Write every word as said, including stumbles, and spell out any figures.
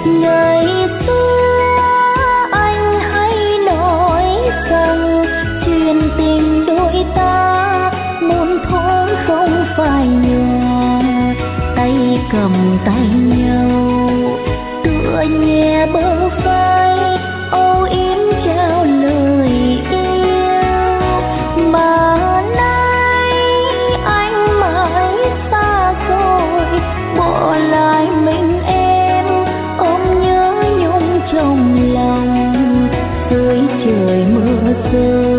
Ngày xưa anh hay nói rằng chuyện tình đôi ta muôn thuở không phải nhòa, tay cầm tay nhau tựa nhẹ bờ vai âu yếm trao lời yêu. Mà nay anh mãi xa rồi, bỏ lại mình em ôm nhớ nhung trong lòng. Dưới trời mưa rơi